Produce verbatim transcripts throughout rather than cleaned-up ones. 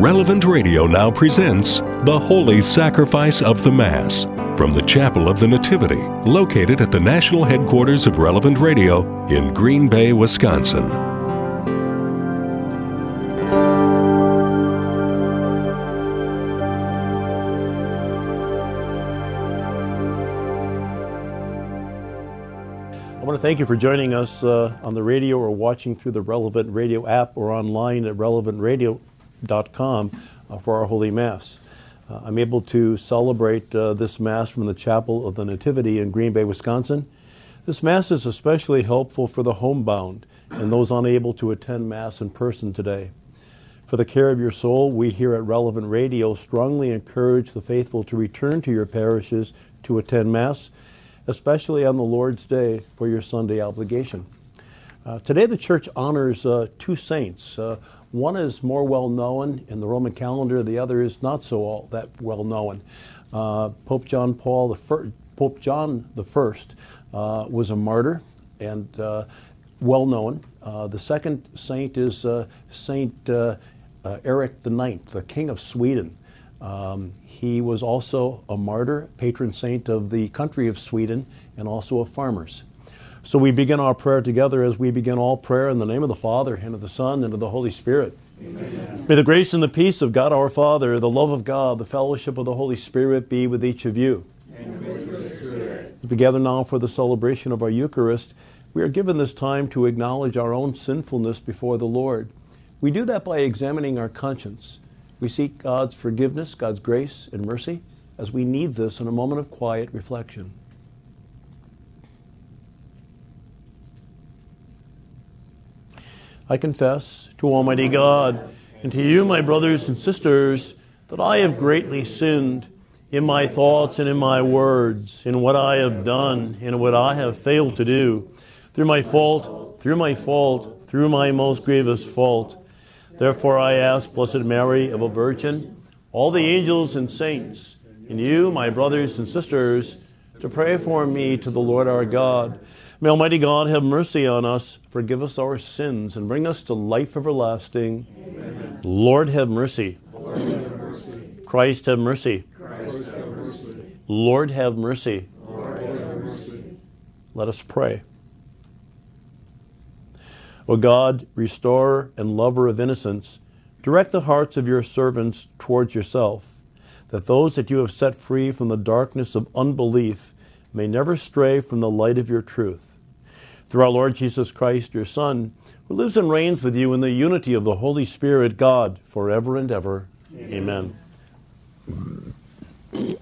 Relevant Radio now presents The Holy Sacrifice of the Mass from the Chapel of the Nativity, located at the national headquarters of Relevant Radio in Green Bay, Wisconsin. I want to thank you for joining us uh, on the radio or watching through the Relevant Radio app or online at relevant radio dot com uh, for our Holy Mass. Uh, I'm able to celebrate uh, this Mass from the Chapel of the Nativity in Green Bay, Wisconsin. This Mass is especially helpful for the homebound and those unable to attend Mass in person today. For the care of your soul, we here at Relevant Radio strongly encourage the faithful to return to your parishes to attend Mass, especially on the Lord's Day for your Sunday obligation. Uh, today the Church honors uh, two saints. Uh, one is more well known in the Roman calendar, the other is not so all that well known. Uh, Pope John Paul the First, Pope John the First uh, was a martyr and uh, well known. Uh, the second saint is uh, Saint uh, uh, Eric the Ninth, the King of Sweden. Um, he was also a martyr, patron saint of the country of Sweden, and also of farmers. So we begin our prayer together as we begin all prayer in the name of the Father, and of the Son, and of the Holy Spirit. Amen. May the grace and the peace of God our Father, the love of God, the fellowship of the Holy Spirit be with each of you. And with your spirit. As we gather now for the celebration of our Eucharist, we are given this time to acknowledge our own sinfulness before the Lord. We do that by examining our conscience. We seek God's forgiveness, God's grace and mercy, as we need this in a moment of quiet reflection. I confess to Almighty God and to you, my brothers and sisters, that I have greatly sinned in my thoughts and in my words, in what I have done and what I have failed to do, through my fault, through my fault, through my most grievous fault. Therefore I ask Blessed Mary, ever Virgin, all the angels and saints, and you, my brothers and sisters, to pray for me to the Lord our God. May Almighty God have mercy on us, forgive us our sins, and bring us to life everlasting. Amen. Lord have mercy. Lord have mercy. Christ have mercy. Christ have mercy. Lord have mercy. Lord have mercy. Let us pray. O God, restorer and lover of innocence, direct the hearts of your servants towards yourself, that those that you have set free from the darkness of unbelief may never stray from the light of your truth. Through our Lord Jesus Christ, your Son, who lives and reigns with you in the unity of the Holy Spirit, God, forever and ever. Amen. Amen.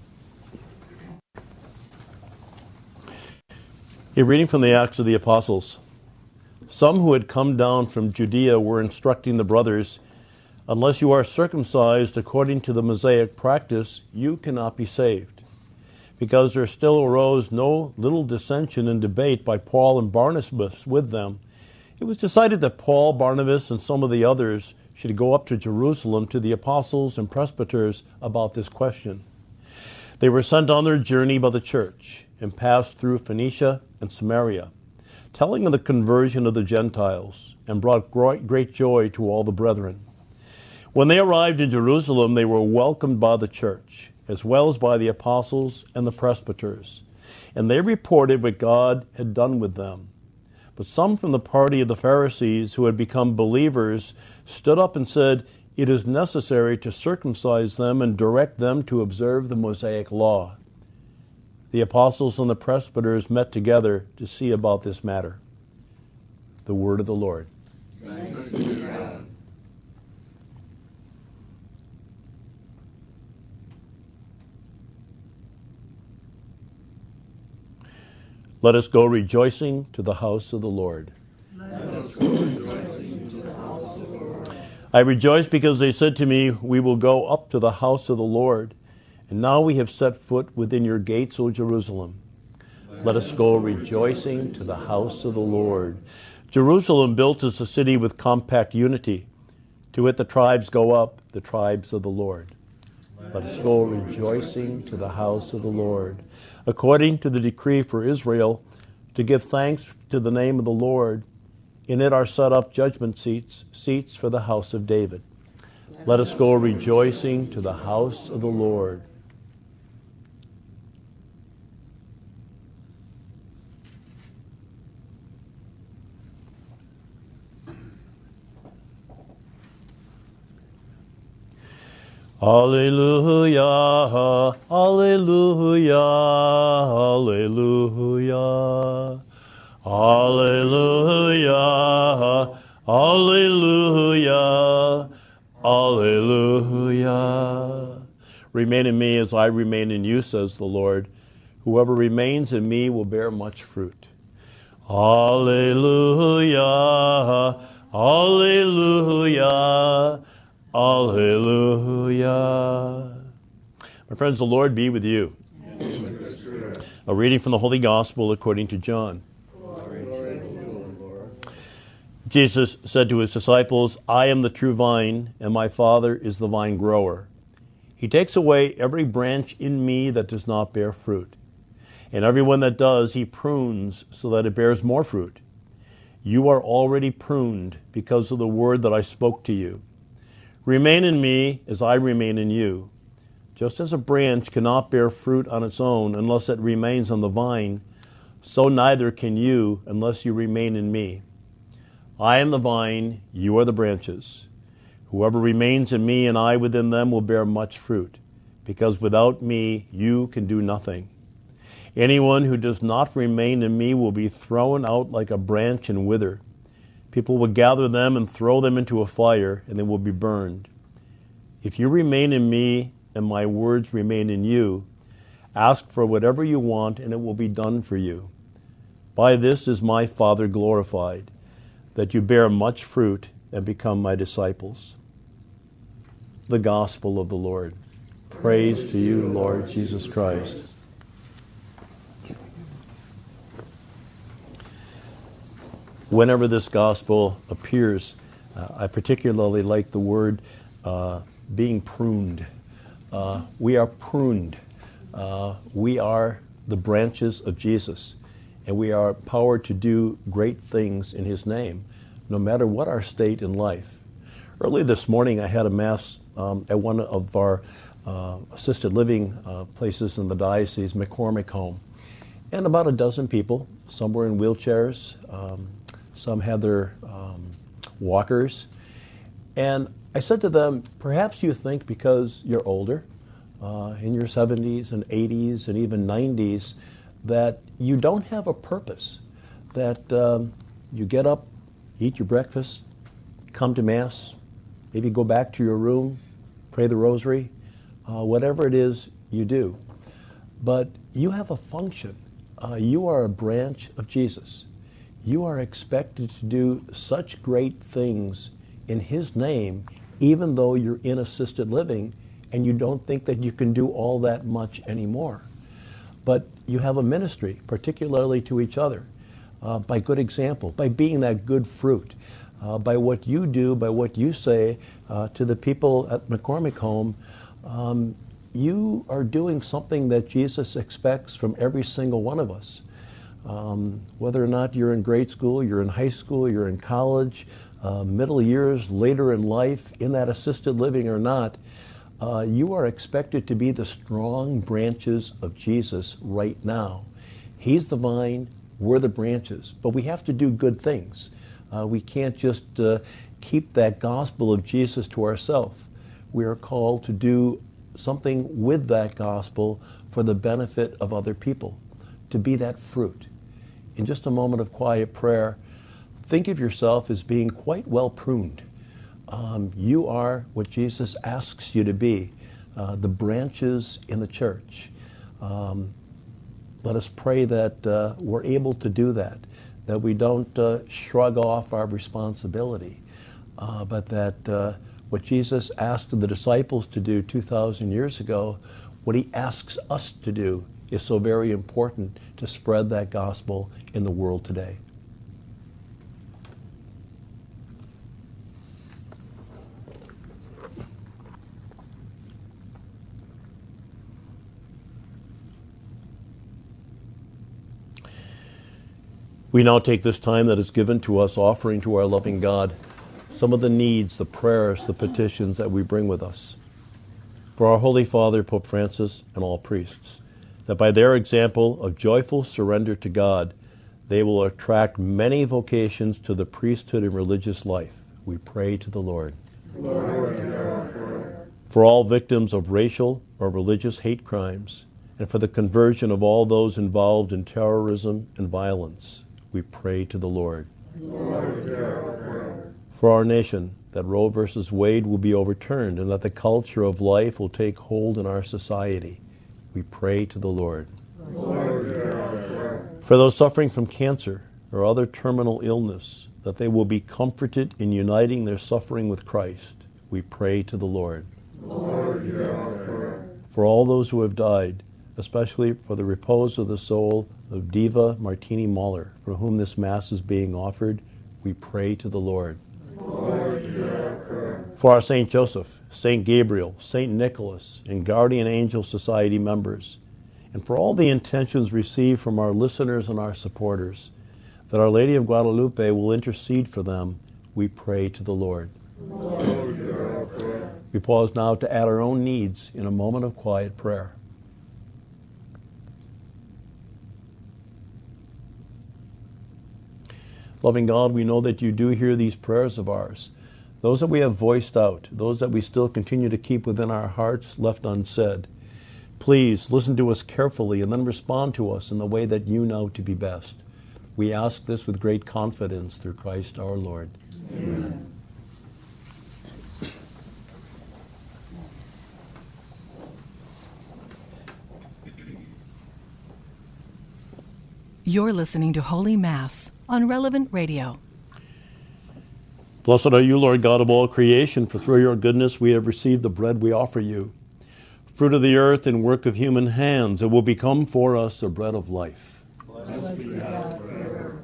A reading from the Acts of the Apostles. Some who had come down from Judea were instructing the brothers, unless you are circumcised according to the Mosaic practice, you cannot be saved. Because there still arose no little dissension and debate by Paul and Barnabas with them, it was decided that Paul, Barnabas, and some of the others should go up to Jerusalem to the apostles and presbyters about this question. They were sent on their journey by the church and passed through Phoenicia and Samaria, telling of the conversion of the Gentiles, and brought great joy to all the brethren. When they arrived in Jerusalem, they were welcomed by the church, as well as by the apostles and the presbyters, and they reported what God had done with them. But some from the party of the Pharisees who had become believers stood up and said, "It is necessary to circumcise them and direct them to observe the Mosaic law." The apostles and the presbyters met together to see about this matter. The word of the Lord. Thanks be to God. Let us go rejoicing to the house of the Lord. Let us go rejoicing to the house of the Lord. I rejoice because they said to me, "We will go up to the house of the Lord." And now we have set foot within your gates, O Jerusalem. Let us go rejoicing to the house of the Lord. Jerusalem, built as a city with compact unity. To it the tribes go up, the tribes of the Lord. Let us go rejoicing to the house of the Lord. According to the decree for Israel, to give thanks to the name of the Lord, In it are set up judgment seats, seats for the house of David. Let us go rejoicing to the house of the Lord. Alleluia, alleluia, alleluia, alleluia, alleluia, alleluia. Remain in me as I remain in you, says the Lord. Whoever remains in me will bear much fruit. Alleluia, alleluia, alleluia. My friends, the Lord be with you. A reading from the Holy Gospel according to John. Jesus said to his disciples, I am the true vine, and my Father is the vine grower. He takes away every branch in me that does not bear fruit, and every one that does he prunes so that it bears more fruit. You are already pruned because of the word that I spoke to you. Remain in me as I remain in you. Just as a branch cannot bear fruit on its own unless it remains on the vine, so neither can you unless you remain in me. I am the vine, you are the branches. Whoever remains in me and I within them will bear much fruit, because without me you can do nothing. Anyone who does not remain in me will be thrown out like a branch and wither. People will gather them and throw them into a fire, and they will be burned. If you remain in me and my words remain in you, ask for whatever you want, and it will be done for you. By this is my Father glorified, that you bear much fruit and become my disciples. The Gospel of the Lord. Praise to you, Lord Jesus Christ. Whenever this gospel appears, uh, I particularly like the word uh, being pruned. Uh, we are pruned. Uh, we are the branches of Jesus, and we are empowered to do great things in his name, no matter what our state in life. Early this morning, I had a mass um, at one of our uh, assisted living uh, places in the diocese, McCormick Home, and about a dozen people. Some were in wheelchairs. Um, Some had their um, walkers. And I said to them, perhaps you think because you're older, uh, in your seventies and eighties and even nineties, that you don't have a purpose, that um, you get up, eat your breakfast, come to Mass, maybe go back to your room, pray the rosary, uh, whatever it is you do. But you have a function. Uh, you are a branch of Jesus. You are expected to do such great things in his name, even though you're in assisted living and you don't think that you can do all that much anymore. But you have a ministry, particularly to each other, uh, by good example, by being that good fruit, uh, by what you do, by what you say uh, to the people at McCormick Home. Um, you are doing something that Jesus expects from every single one of us. Um, whether or not you're in grade school, you're in high school, you're in college, uh, middle years, later in life, in that assisted living or not, uh, you are expected to be the strong branches of Jesus right now. He's the vine, we're the branches, but we have to do good things. Uh, we can't just uh, keep that gospel of Jesus to ourselves. We are called to do something with that gospel for the benefit of other people, to be that fruit. In just a moment of quiet prayer, think of yourself as being quite well pruned. Um, you are what Jesus asks you to be, uh, the branches in the church. Um, let us pray that uh, we're able to do that, that we don't uh, shrug off our responsibility, uh, but that uh, what Jesus asked the disciples to do two thousand years ago, what he asks us to do is so very important to spread that gospel in the world today. We now take this time that is given to us, offering to our loving God some of the needs, the prayers, the petitions that we bring with us. For our Holy Father, Pope Francis, and all priests, that by their example of joyful surrender to God, they will attract many vocations to the priesthood and religious life. We pray to the Lord. Lord, hear our prayer. For all victims of racial or religious hate crimes, and for the conversion of all those involved in terrorism and violence, we pray to the Lord. Lord, hear our prayer. For our nation, that Roe versus Wade will be overturned and that the culture of life will take hold in our society, we pray to the Lord. Lord, hear our prayer. For those suffering from cancer or other terminal illness, that they will be comforted in uniting their suffering with Christ, we pray to the Lord. Lord, hear our prayer. For all those who have died, especially for the repose of the soul of Diva Martini Mahler, for whom this Mass is being offered, we pray to the Lord. Lord, hear our prayer. For our Saint Joseph, Saint Gabriel, Saint Nicholas, and Guardian Angel Society members, and for all the intentions received from our listeners and our supporters, that Our Lady of Guadalupe will intercede for them, we pray to the Lord. Lord, hear our prayer. We pause now to add our own needs in a moment of quiet prayer. Loving God, we know that you do hear these prayers of ours, those that we have voiced out, those that we still continue to keep within our hearts left unsaid. Please listen to us carefully and then respond to us in the way that you know to be best. We ask this with great confidence through Christ our Lord. Amen. You're listening to Holy Mass on Relevant Radio. Blessed are you, Lord God of all creation, for through your goodness we have received the bread we offer you, fruit of the earth and work of human hands. It will become for us a bread of life. Blessed be God forever.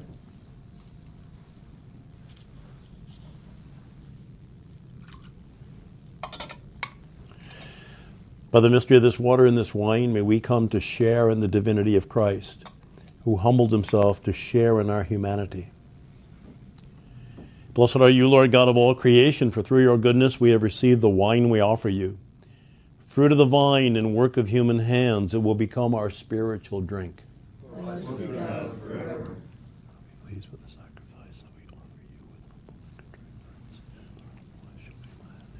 By the mystery of this water and this wine, may we come to share in the divinity of Christ, who humbled himself to share in our humanity. Blessed are you, Lord God of all creation, for through your goodness we have received the wine we offer you. Fruit of the vine and work of human hands, it will become our spiritual drink. Blessed be God forever. Be pleased with the sacrifice that we offer you with humble and contrite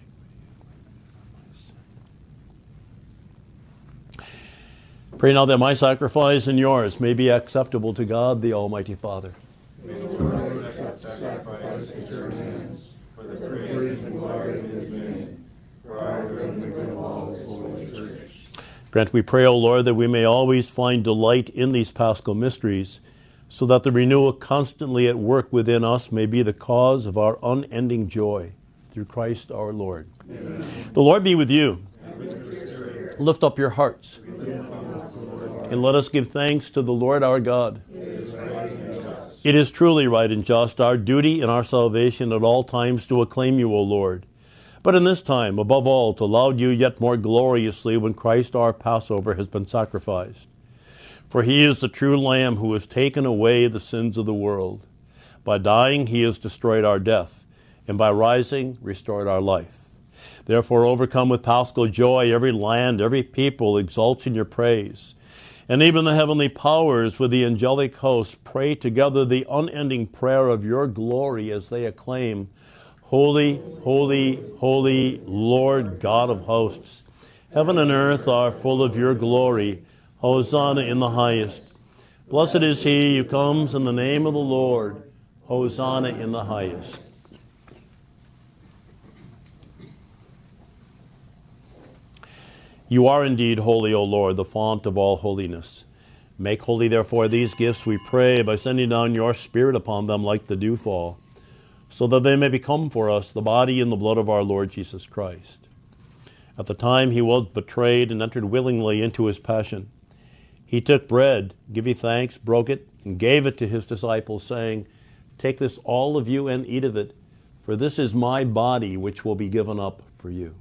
hearts. Pray now that my sacrifice and yours may be acceptable to God, the Almighty Father. May the Lord accept the sacrifice at your hands for the praise and glory of his name, for our good and the good of all his holy church. Grant, we pray, O Lord, that we may always find delight in these Paschal mysteries, so that the renewal constantly at work within us may be the cause of our unending joy. Through Christ our Lord. Amen. The Lord be with you. And with your spirit. Lift up your hearts. We lift them up to the Lord. And let us give thanks to the Lord our God. It is right and just. It is truly right and just, our duty and our salvation at all times to acclaim you, O Lord. But in this time, above all, to laud you yet more gloriously when Christ our Passover has been sacrificed. For he is the true Lamb who has taken away the sins of the world. By dying, he has destroyed our death, and by rising, restored our life. Therefore, overcome with paschal joy, every land, every people exults in your praise. And even the heavenly powers with the angelic host pray together the unending prayer of your glory as they acclaim, Holy, holy, holy, Lord God of hosts. Heaven and earth are full of your glory. Hosanna in the highest. Blessed is he who comes in the name of the Lord. Hosanna in the highest. You are indeed holy, O Lord, the font of all holiness. Make holy, therefore, these gifts, we pray, by sending down your Spirit upon them like the dewfall, so that they may become for us the body and the blood of our Lord Jesus Christ. At the time he was betrayed and entered willingly into his passion, he took bread, gave you thanks, broke it, and gave it to his disciples, saying, Take this, all of you, and eat of it, for this is my body, which will be given up for you.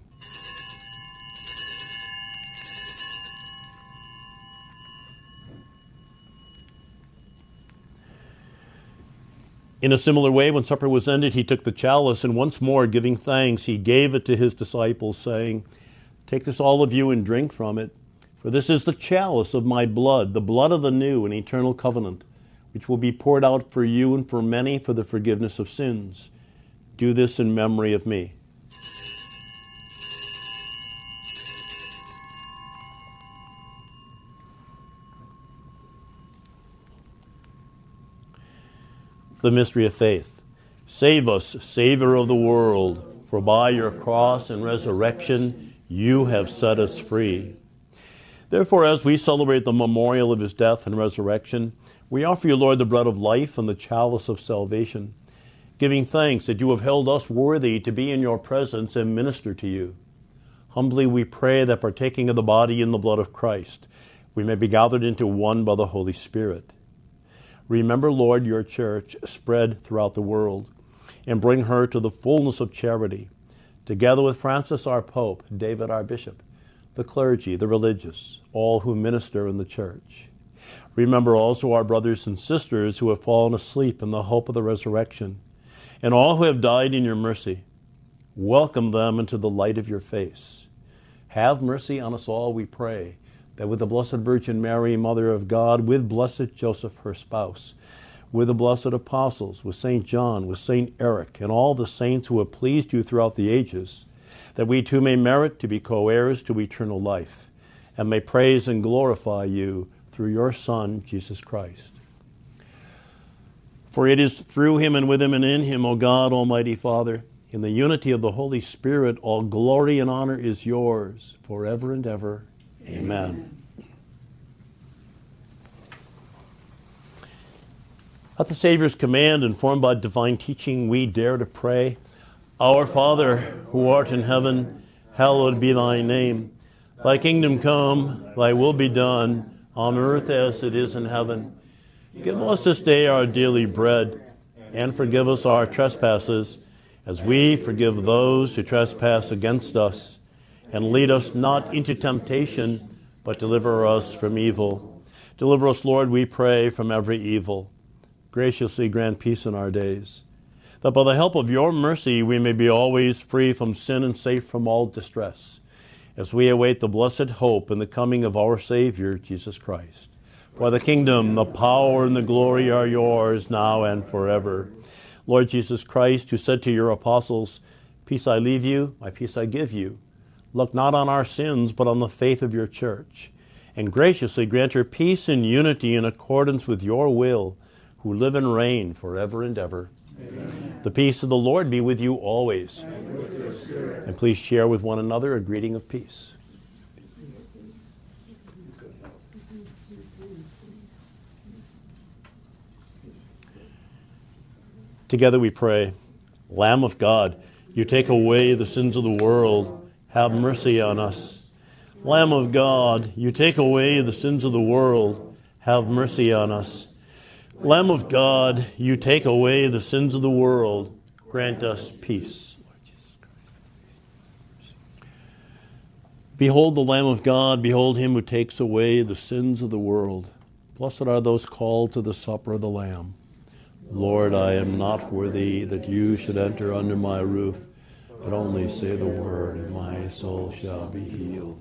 In a similar way, when supper was ended, he took the chalice, and once more giving thanks, he gave it to his disciples, saying, "Take this, all of you, and drink from it, for this is the chalice of my blood, the blood of the new and eternal covenant, which will be poured out for you and for many for the forgiveness of sins. Do this in memory of me." The mystery of faith. Save us, Savior of the world, for by your cross and resurrection you have set us free. Therefore, as we celebrate the memorial of his death and resurrection, we offer you, Lord, the bread of life and the chalice of salvation, giving thanks that you have held us worthy to be in your presence and minister to you. Humbly we pray that, partaking of the body and the blood of Christ, we may be gathered into one by the Holy Spirit. Remember, Lord, your church spread throughout the world, and bring her to the fullness of charity, together with Francis our Pope, David our Bishop, the clergy, the religious, all who minister in the church. Remember also our brothers and sisters who have fallen asleep in the hope of the resurrection, and all who have died in your mercy. Welcome them into the light of your face. Have mercy on us all, we pray, that with the Blessed Virgin Mary, Mother of God, with blessed Joseph, her spouse, with the blessed apostles, with Saint John, with Saint Eric, and all the saints who have pleased you throughout the ages, that we too may merit to be co-heirs to eternal life, and may praise and glorify you through your Son, Jesus Christ. For it is through him and with him and in him, O God, Almighty Father, in the unity of the Holy Spirit, all glory and honor is yours forever and ever. Amen. At the Savior's command, informed by divine teaching, we dare to pray, Our Father, who art in heaven, hallowed be thy name. Thy kingdom come, thy will be done, on earth as it is in heaven. Give us this day our daily bread, and forgive us our trespasses, as we forgive those who trespass against us. And lead us not into temptation, but deliver us from evil. Deliver us, Lord, we pray, from every evil. Graciously grant peace in our days, that by the help of your mercy we may be always free from sin and safe from all distress, as we await the blessed hope and the coming of our Savior, Jesus Christ. For the kingdom, the power, and the glory are yours, now and forever. Lord Jesus Christ, who said to your apostles, Peace I leave you, my peace I give you. Look not on our sins, but on the faith of your church, and graciously grant her peace and unity in accordance with your will, who live and reign forever and ever. Amen. The peace of the Lord be with you always. And with your spirit. And please share with one another a greeting of peace. Together we pray, Lamb of God, you take away the sins of the world. Have mercy on us. Lamb of God, you take away the sins of the world. Have mercy on us. Lamb of God, you take away the sins of the world. Grant us peace. Behold the Lamb of God. Behold him who takes away the sins of the world. Blessed are those called to the supper of the Lamb. Lord, I am not worthy that you should enter under my roof, but only say the word, and my soul shall be healed.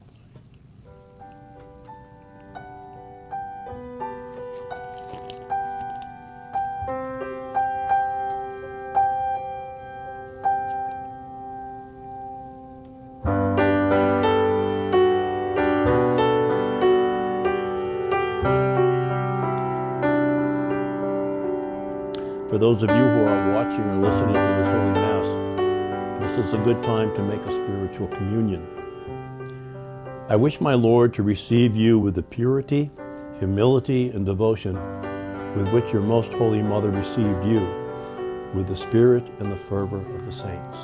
For those of you who are watching or listening to this Holy Mass, this is a good time to make a spiritual communion. I wish my Lord to receive you with the purity, humility, and devotion with which your most holy Mother received you, with the spirit and the fervor of the saints.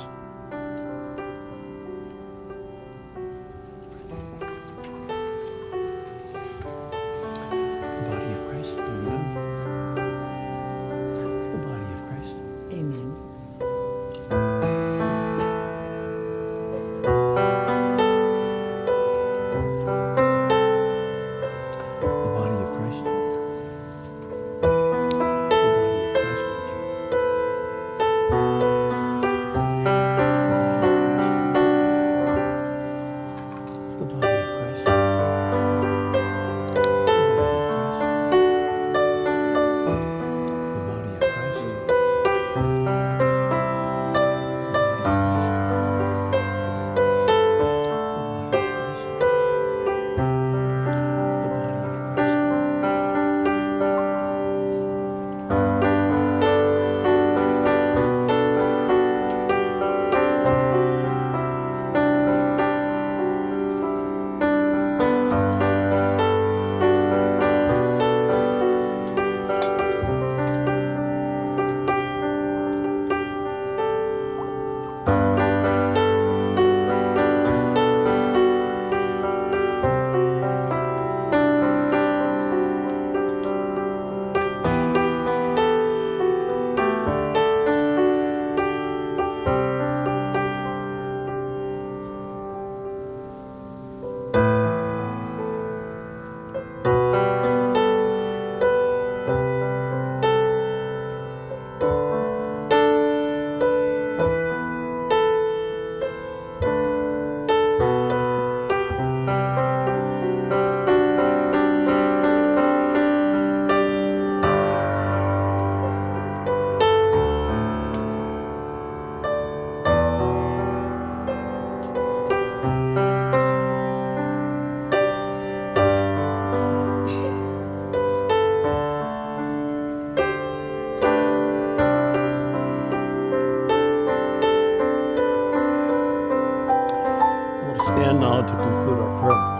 now to conclude our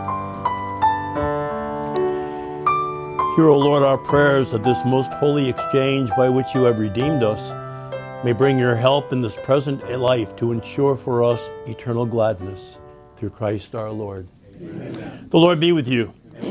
prayer. Hear, O Lord, our prayers that this most holy exchange by which you have redeemed us may bring your help in this present life to ensure for us eternal gladness. Through Christ our Lord. Amen. The Lord be with you.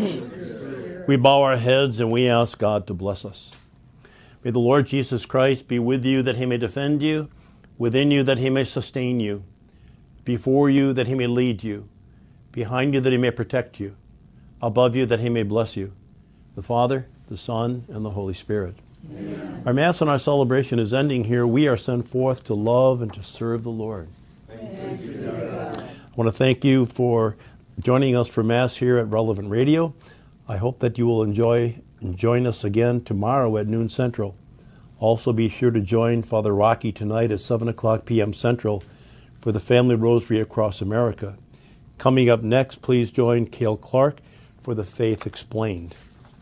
We bow our heads and we ask God to bless us. May the Lord Jesus Christ be with you that he may defend you, within you that he may sustain you, before you that he may lead you, behind you that he may protect you, above you that he may bless you. The Father, the Son, and the Holy Spirit. Amen. Our Mass and our celebration is ending here. We are sent forth to love and to serve the Lord. Thanks be to God. I want to thank you for joining us for Mass here at Relevant Radio. I hope that you will enjoy and join us again tomorrow at noon Central. Also be sure to join Father Rocky tonight at seven o'clock p.m. Central for the Family Rosary Across America. Coming up next, please join Cale Clark for the Faith Explained.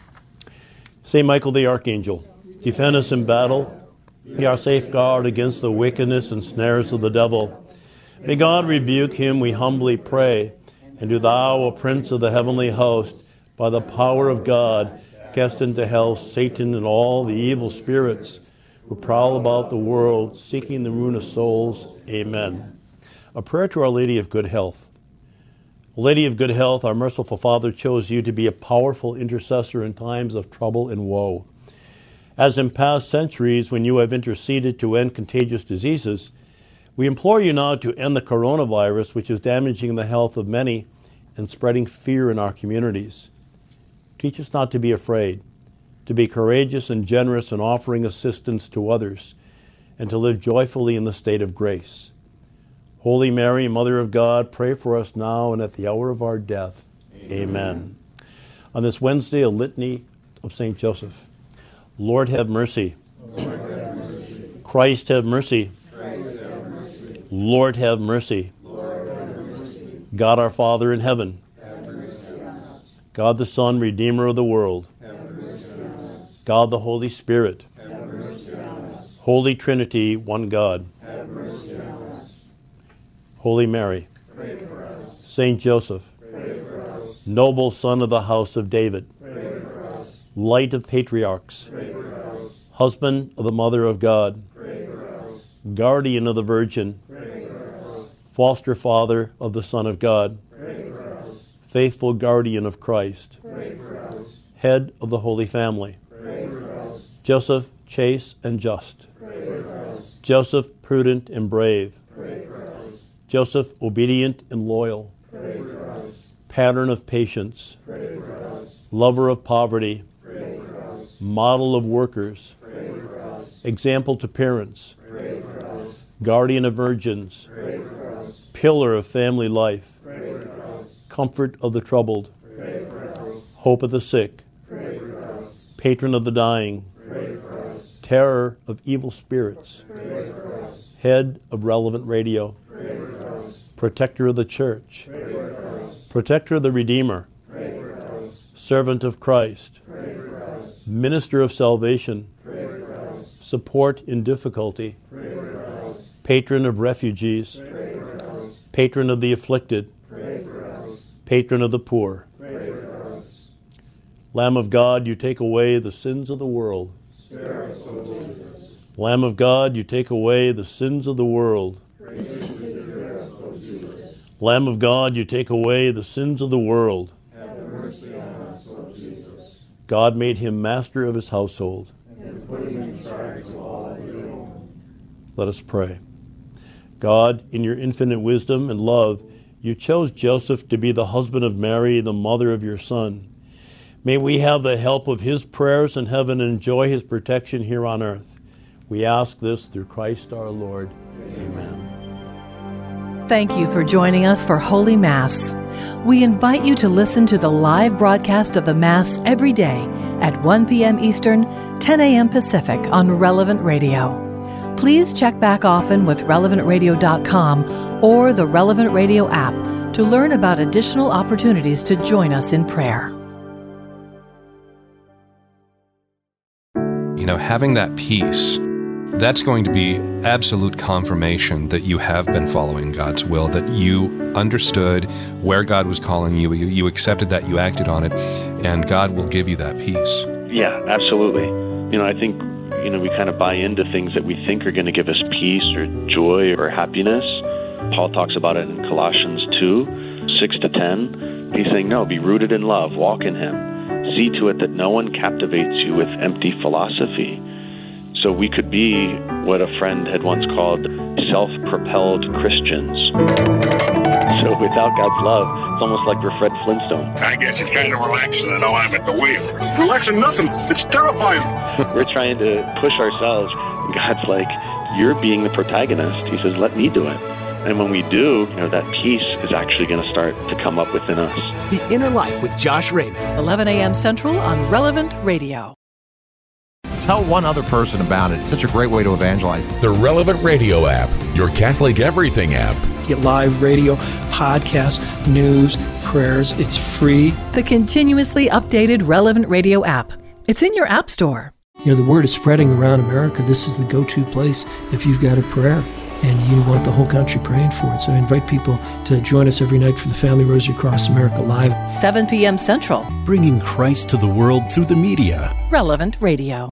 Saint Michael the Archangel, defend us in battle. Be our safeguard against the wickedness and snares of the devil. May God rebuke him, we humbly pray. And do thou, O Prince of the heavenly host, by the power of God, cast into hell Satan and all the evil spirits who prowl about the world, seeking the ruin of souls. Amen. A prayer to Our Lady of Good Health. Lady of Good Health, our merciful Father chose you to be a powerful intercessor in times of trouble and woe. As in past centuries, when you have interceded to end contagious diseases, we implore you now to end the coronavirus, which is damaging the health of many and spreading fear in our communities. Teach us not to be afraid, to be courageous and generous in offering assistance to others, and to live joyfully in the state of grace. Holy Mary, Mother of God, pray for us now and at the hour of our death. Amen. Amen. On this Wednesday, a litany of Saint Joseph. Lord, have mercy. Lord, have mercy. Christ, have mercy. Christ, have mercy. Lord, have mercy. Lord, have mercy. God, our Father in heaven. Have mercy on us. God, the Son, Redeemer of the world. Have mercy on us. God, the Holy Spirit. Have mercy on us. Holy Trinity, one God. Have mercy on us. Holy Mary, pray for us. Saint Joseph, Pray for us. noble Son of the house of David, Pray for us. light of patriarchs, Pray for us. husband of the Mother of God, Pray for us. guardian of the Virgin, Pray for us. foster father of the Son of God, Pray for us. faithful guardian of Christ, Pray for us. head of the Holy Family, Pray for us. Joseph, chaste and just, Pray for us. Joseph, prudent and brave, Pray for us. Joseph, obedient and loyal, Pray for us. pattern of patience, Pray for us. lover of poverty, Pray for us. model of workers, Pray for us. example to parents, Pray for us. guardian of virgins, Pray for us. pillar of family life, Pray for us. comfort of the troubled, Pray for us. hope of the sick, Pray for us. patron of the dying, Pray for us. terror of evil spirits, Pray for us. head of Relevant Radio, Pray for us. protector of the church, Pray for us. protector of the Redeemer, Pray for us. servant of Christ, Pray for us. minister of salvation, Pray for us. support in difficulty, Pray for us. patron of refugees, Pray for us. patron of the afflicted, Pray for us. patron of the poor. Pray for us. Lamb of God, you take away the sins of the world. Spare us, O Jesus. Lamb of God, you take away the sins of the world. Graciously hear us, O Jesus. Lamb of God, you take away the sins of the world. Have mercy on us, O Jesus. God made him master of his household. And put him in charge of all that you own. Let us pray. God, in your infinite wisdom and love, you chose Joseph to be the husband of Mary, the mother of your Son. May we have the help of his prayers in heaven and enjoy his protection here on earth. We ask this through Christ our Lord. Amen. Thank you for joining us for Holy Mass. We invite you to listen to the live broadcast of the Mass every day at one p.m. Eastern, ten a.m. Pacific on Relevant Radio. Please check back often with relevant radio dot com or the Relevant Radio app to learn about additional opportunities to join us in prayer. You know, having that peace that's going to be absolute confirmation that you have been following God's will, that you understood where God was calling you, you, you accepted that, you acted on it, and God will give you that peace. Yeah, absolutely. You know, I think, you know, we kind of buy into things that we think are going to give us peace or joy or happiness. Paul talks about it in Colossians two, six to ten. He's saying, no, be rooted in love, walk in Him. See to it that no one captivates you with empty philosophy. So we could be what a friend had once called self-propelled Christians. So without God's love, it's almost like we're Fred Flintstone. I guess it's kind of relaxing to know I'm at the wheel. Relaxing nothing. It's terrifying. We're trying to push ourselves. And God's like, you're being the protagonist. He says, let me do it. And when we do, you know, that peace is actually going to start to come up within us. The Inner Life with Josh Raymond. eleven a.m. Central on Relevant Radio. Tell one other person about it. It's such a great way to evangelize. The Relevant Radio app, your Catholic Everything app. Get live radio, podcasts, news, prayers. It's free. The continuously updated Relevant Radio app. It's in your app store. You know, the word is spreading around America. This is the go-to place if you've got a prayer and you want the whole country praying for it. So I invite people to join us every night for the Family Rosary Across America Live. seven p.m. Central. Bringing Christ to the world through the media. Relevant Radio.